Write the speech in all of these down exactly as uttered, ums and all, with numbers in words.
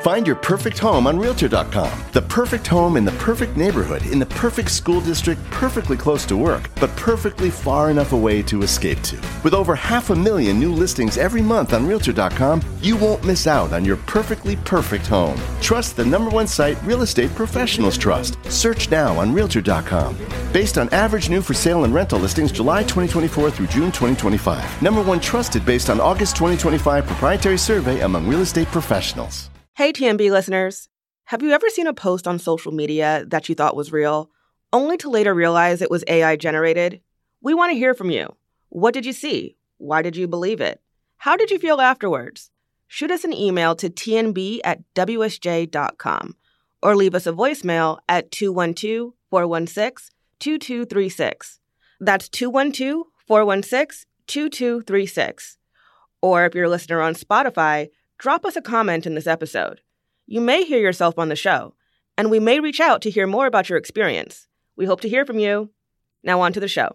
Find your perfect home on Realtor dot com. The perfect home in the perfect neighborhood, in the perfect school district, perfectly close to work, but perfectly far enough away to escape to. With over half a million new listings every month on Realtor dot com, you won't miss out on your perfectly perfect home. Trust the number one site real estate professionals trust. Search now on Realtor dot com. Based on average new for sale and rental listings July twenty twenty-four through June twenty twenty-five. Number one trusted based on August twenty twenty-five proprietary survey among real estate professionals. Hey, T M B listeners. Have you ever seen a post on social media that you thought was real, only to later realize it was A I generated? We want to hear from you. What did you see? Why did you believe it? How did you feel afterwards? Shoot us an email to t n b at w s j dot com or leave us a voicemail at two one two, four one six, two two three six. That's two one two, four one six, two two three six. Or if you're a listener on Spotify, drop us a comment in this episode. You may hear yourself on the show, and we may reach out to hear more about your experience. We hope to hear from you. Now on to the show.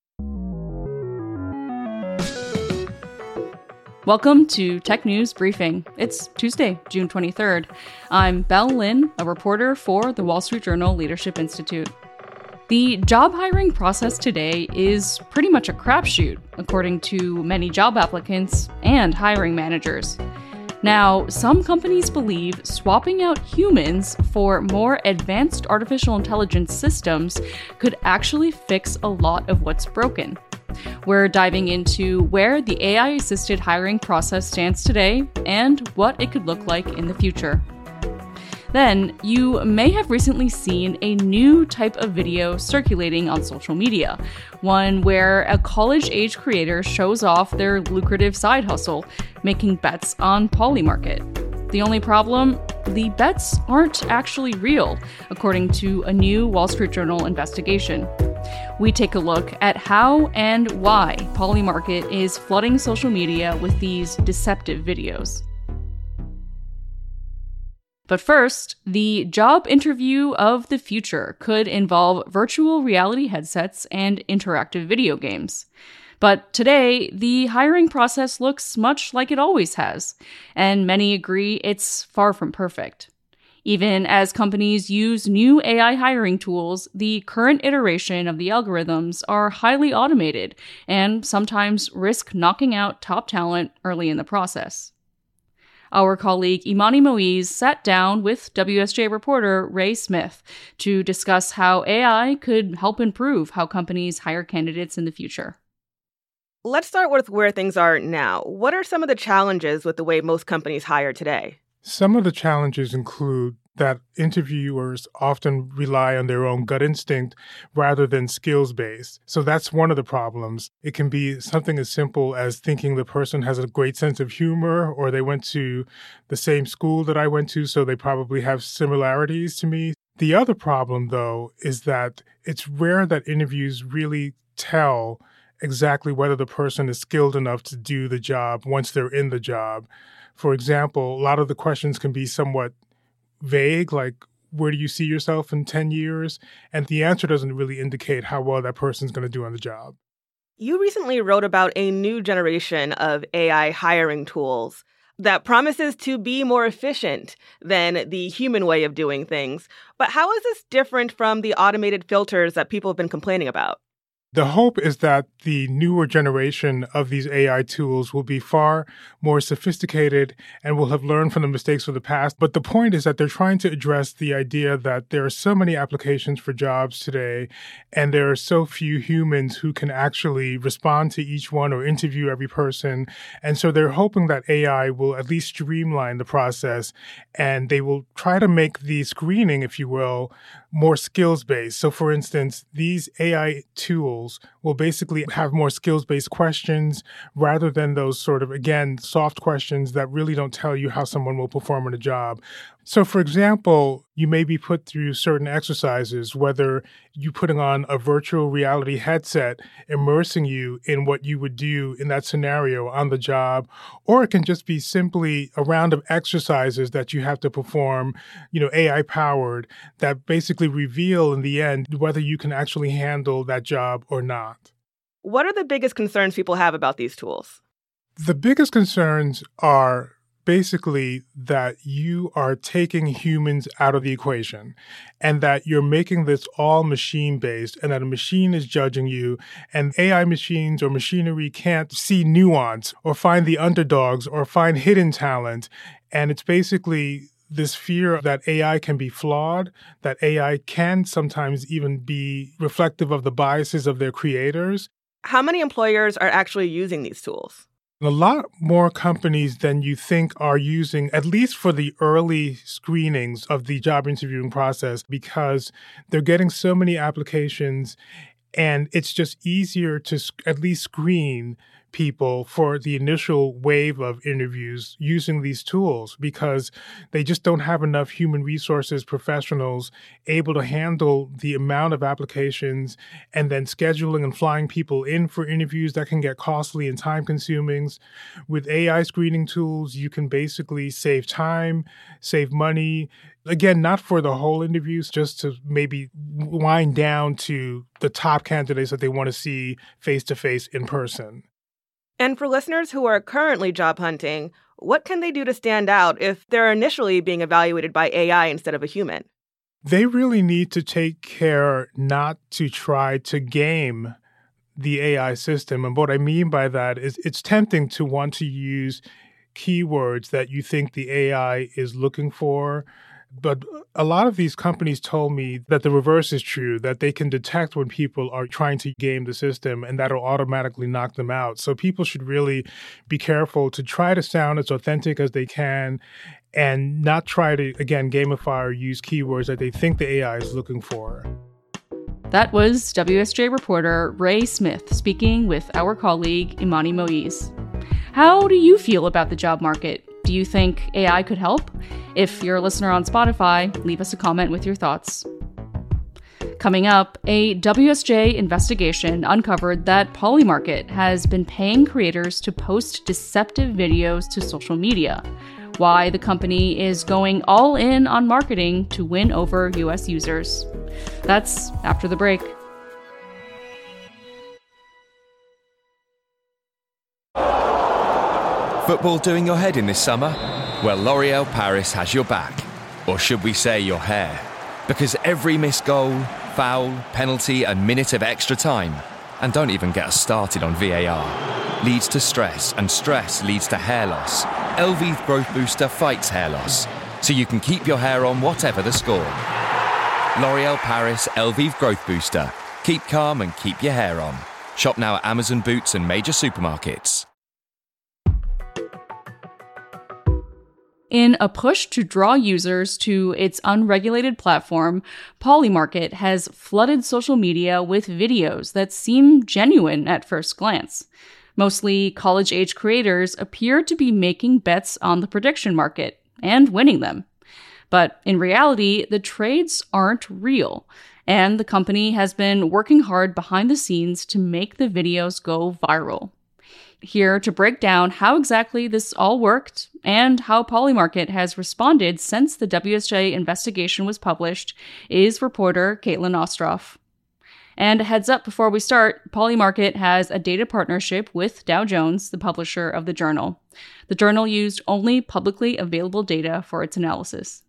Welcome to Tech News Briefing. It's Tuesday, June twenty-third. I'm Belle Lin, a reporter for the Wall Street Journal Leadership Institute. The job hiring process today is pretty much a crapshoot, according to many job applicants and hiring managers. Now, some companies believe swapping out humans for more advanced artificial intelligence systems could actually fix a lot of what's broken. We're diving into where the A I-assisted hiring process stands today and what it could look like in the future. Then, you may have recently seen a new type of video circulating on social media, one where a college-age creator shows off their lucrative side hustle, making bets on Polymarket. The only problem? The bets aren't actually real, according to a new Wall Street Journal investigation. We take a look at how and why Polymarket is flooding social media with these deceptive videos. But first, the job interview of the future could involve virtual reality headsets and interactive video games. But today, the hiring process looks much like it always has, and many agree it's far from perfect. Even as companies use new A I hiring tools, the current iteration of the algorithms are highly automated and sometimes risk knocking out top talent early in the process. Our colleague Imani Moise sat down with W S J reporter Ray Smith to discuss how A I could help improve how companies hire candidates in the future. Let's start with where things are now. What are some of the challenges with the way most companies hire today? Some of the challenges include that interviewers often rely on their own gut instinct rather than skills-based. So that's one of the problems. It can be something as simple as thinking the person has a great sense of humor, or they went to the same school that I went to, so they probably have similarities to me. The other problem, though, is that it's rare that interviews really tell exactly whether the person is skilled enough to do the job once they're in the job. For example, a lot of the questions can be somewhat vague, like, where do you see yourself in ten years? And the answer doesn't really indicate how well that person's going to do on the job. You recently wrote about a new generation of A I hiring tools that promises to be more efficient than the human way of doing things. But how is this different from the automated filters that people have been complaining about? The hope is that the newer generation of these A I tools will be far more sophisticated and will have learned from the mistakes of the past. But the point is that they're trying to address the idea that there are so many applications for jobs today, and there are so few humans who can actually respond to each one or interview every person. And so they're hoping that A I will at least streamline the process, and they will try to make the screening, if you will, more skills-based. So for instance, these A I tools will basically have more skills-based questions rather than those sort of, again, soft questions that really don't tell you how someone will perform in a job. So, for example, you may be put through certain exercises, whether you putting on a virtual reality headset, immersing you in what you would do in that scenario on the job, or it can just be simply a round of exercises that you have to perform, you know, A I-powered, that basically reveal in the end whether you can actually handle that job or not. What are the biggest concerns people have about these tools? The biggest concerns are basically that you are taking humans out of the equation and that you're making this all machine-based and that a machine is judging you and A I machines or machinery can't see nuance or find the underdogs or find hidden talent. And it's basically this fear that A I can be flawed, that A I can sometimes even be reflective of the biases of their creators. How many employers are actually using these tools? A lot more companies than you think are using, at least for the early screenings of the job interviewing process, because they're getting so many applications and it's just easier to at least screen people for the initial wave of interviews using these tools because they just don't have enough human resources professionals able to handle the amount of applications and then scheduling and flying people in for interviews that can get costly and time consuming. With A I screening tools, you can basically save time, save money. Again, not for the whole interviews, just to maybe wind down to the top candidates that they want to see face-to-face in person. And for listeners who are currently job hunting, what can they do to stand out if they're initially being evaluated by A I instead of a human? They really need to take care not to try to game the A I system. And what I mean by that is it's tempting to want to use keywords that you think the A I is looking for. But a lot of these companies told me that the reverse is true, that they can detect when people are trying to game the system and that'll automatically knock them out. So people should really be careful to try to sound as authentic as they can and not try to, again, gamify or use keywords that they think the A I is looking for. That was W S J reporter Ray Smith speaking with our colleague Imani Moise. How do you feel about the job market? Do you think A I could help? If you're a listener on Spotify, leave us a comment with your thoughts. Coming up, a W S J investigation uncovered that Polymarket has been paying creators to post deceptive videos to social media. Why the company is going all in on marketing to win over U S users. That's after the break. Football doing your head in this summer? Well, L'Oréal Paris has your back. Or should we say your hair? Because every missed goal, foul, penalty and minute of extra time, and don't even get us started on V A R, leads to stress, and stress leads to hair loss. Elvive Growth Booster fights hair loss, so you can keep your hair on whatever the score. L'Oréal Paris Elvive Growth Booster. Keep calm and keep your hair on. Shop now at Amazon, Boots and major supermarkets. In a push to draw users to its unregulated platform, Polymarket has flooded social media with videos that seem genuine at first glance. Mostly college-age creators appear to be making bets on the prediction market and winning them. But in reality, the trades aren't real, and the company has been working hard behind the scenes to make the videos go viral. Here to break down how exactly this all worked and how Polymarket has responded since the W S J investigation was published is reporter Caitlin Ostroff. And a heads up before we start, Polymarket has a data partnership with Dow Jones, the publisher of the journal. The journal used only publicly available data for its analysis.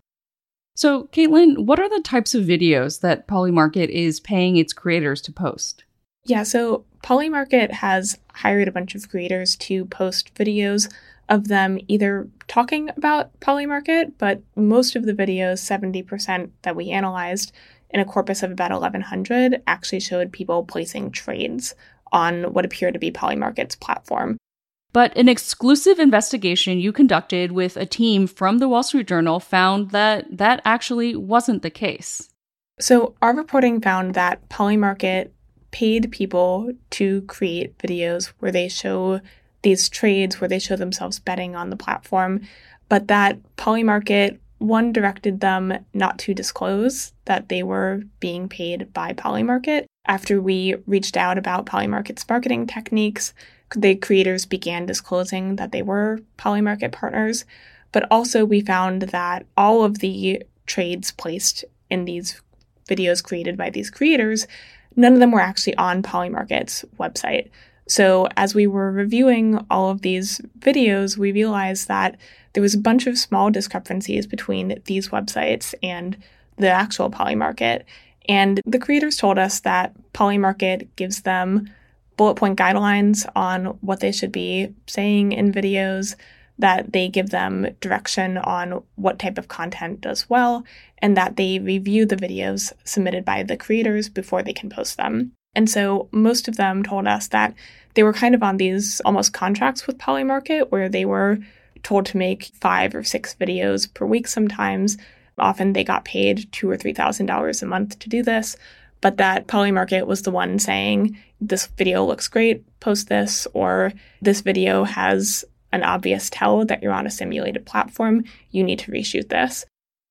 So, Caitlin, what are the types of videos that Polymarket is paying its creators to post? Yeah, so Polymarket has hired a bunch of creators to post videos of them either talking about Polymarket, but most of the videos, seventy percent that we analyzed in a corpus of about eleven hundred, actually showed people placing trades on what appeared to be Polymarket's platform. But an exclusive investigation you conducted with a team from the Wall Street Journal found that that actually wasn't the case. So our reporting found that Polymarket paid people to create videos where they show these trades, where they show themselves betting on the platform, but that Polymarket, one, directed them not to disclose that they were being paid by Polymarket. After we reached out about Polymarket's marketing techniques, the creators began disclosing that they were Polymarket partners, but also we found that all of the trades placed in these videos created by these creators, none of them were actually on Polymarket's website. So as we were reviewing all of these videos, we realized that there was a bunch of small discrepancies between these websites and the actual Polymarket. And the creators told us that Polymarket gives them bullet point guidelines on what they should be saying in videos, that they give them direction on what type of content does well, and that they review the videos submitted by the creators before they can post them. And so most of them told us that they were kind of on these almost contracts with Polymarket where they were told to make five or six videos per week sometimes. Often they got paid two or three thousand dollars a month to do this, but that Polymarket was the one saying, this video looks great, post this, or this video has an obvious tell that you're on a simulated platform, you need to reshoot this.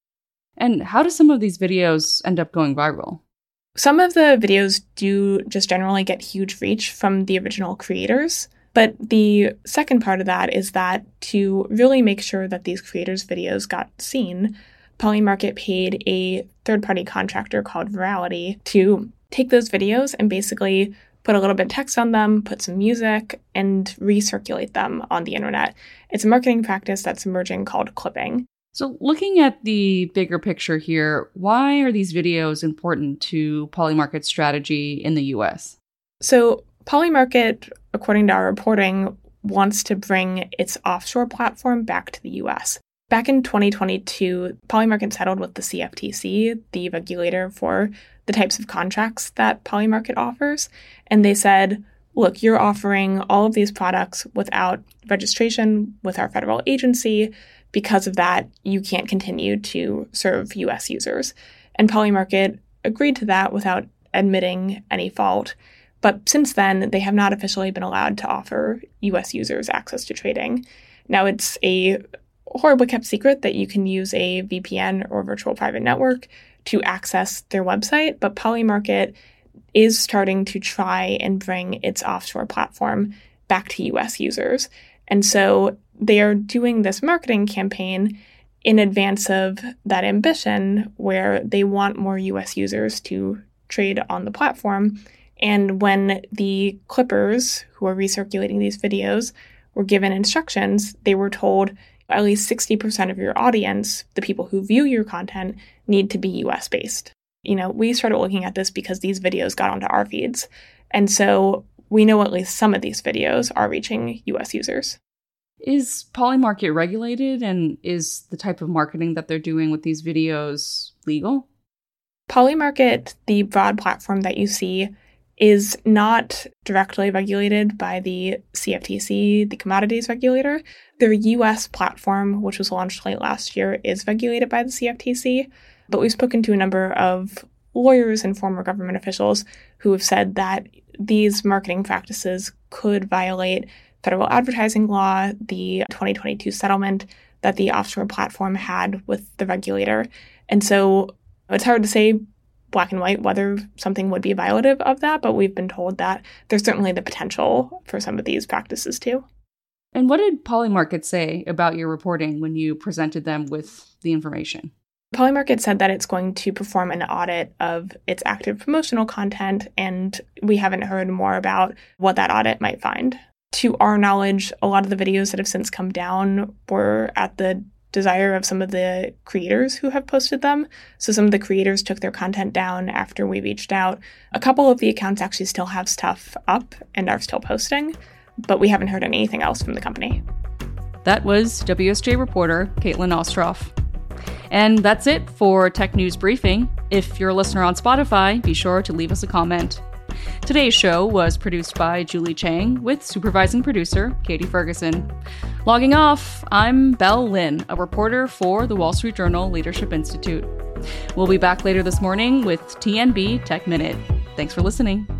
And how do some of these videos end up going viral? Some of the videos do just generally get huge reach from the original creators. But the second part of that is that to really make sure that these creators' videos got seen, Polymarket paid a third-party contractor called Virality to take those videos and basically put a little bit of text on them, put some music, and recirculate them on the internet. It's a marketing practice that's emerging called clipping. So looking at the bigger picture here, why are these videos important to Polymarket's strategy in the U S? So Polymarket, according to our reporting, wants to bring its offshore platform back to the U S. Back in twenty twenty-two, Polymarket settled with the C F T C, the regulator for the types of contracts that Polymarket offers. And they said, look, you're offering all of these products without registration with our federal agency. Because of that, you can't continue to serve U S users. And Polymarket agreed to that without admitting any fault. But since then, they have not officially been allowed to offer U S users access to trading. Now, it's a horribly kept secret that you can use a V P N or virtual private network to access their website, but Polymarket is starting to try and bring its offshore platform back to U S users. And so they are doing this marketing campaign in advance of that ambition where they want more U S users to trade on the platform. And when the clippers who are recirculating these videos were given instructions, they were told at least sixty percent of your audience, the people who view your content, need to be U S based. You know, we started looking at this because these videos got onto our feeds. And so we know at least some of these videos are reaching U S users. Is Polymarket regulated, and is the type of marketing that they're doing with these videos legal? Polymarket, the broad platform that you see, is not directly regulated by the C F T C, the commodities regulator. Their U S platform, which was launched late last year, is regulated by the C F T C. But we've spoken to a number of lawyers and former government officials who have said that these marketing practices could violate federal advertising law, the twenty twenty-two settlement that the offshore platform had with the regulator. And so it's hard to say black and white whether something would be violative of that, but we've been told that there's certainly the potential for some of these practices too. And what did Polymarket say about your reporting when you presented them with the information? Polymarket said that it's going to perform an audit of its active promotional content, and we haven't heard more about what that audit might find. To our knowledge, a lot of the videos that have since come down were at the desire of some of the creators who have posted them. So some of the creators took their content down after we reached out. A couple of the accounts actually still have stuff up and are still posting, but we haven't heard anything else from the company. That was W S J reporter Caitlin Ostroff. And that's it for Tech News Briefing. If you're a listener on Spotify, be sure to leave us a comment. Today's show was produced by Julie Chang with supervising producer Katie Ferguson. Logging off, I'm Belle Lin, a reporter for the Wall Street Journal Leadership Institute. We'll be back later this morning with T N B Tech Minute. Thanks for listening.